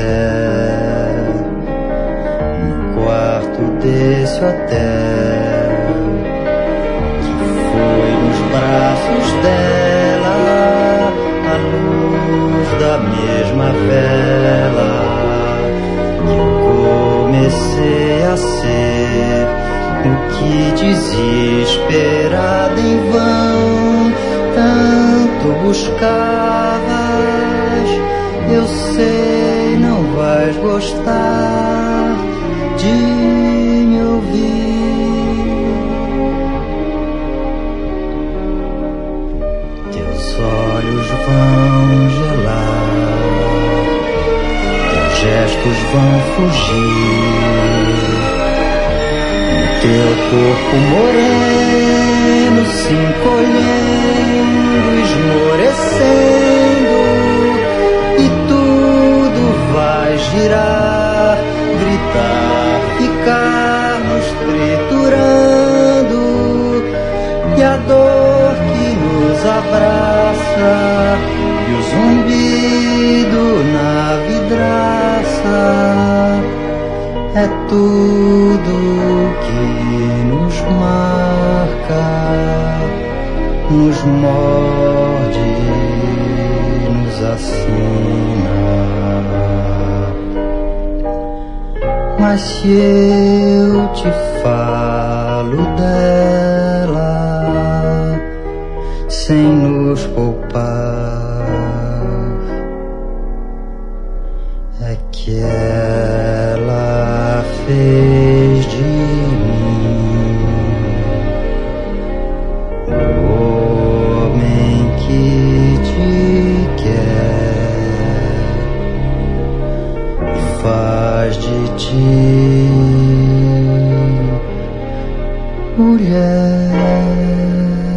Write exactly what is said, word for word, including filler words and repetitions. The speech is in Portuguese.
céu, no quarto desse hotel, que foi nos braços dela a luz da mesma vela, que eu comecei a ser o que desesperada em vão tanto buscavas. Eu sei, não vais gostar de me ouvir. Teus olhos vão gelar, teus gestos vão fugir, teu corpo moreno se encolhendo, esmorecendo, e tudo vai girar, gritar, ficar nos triturando, e a dor que nos abraça, e o zumbido na vidraça, é tudo que nos marca, nos morde, nos assina. Mas se eu te falo dela, sem nos poupar, é que ela fez de mim o homem que te quer e faz de ti mulher.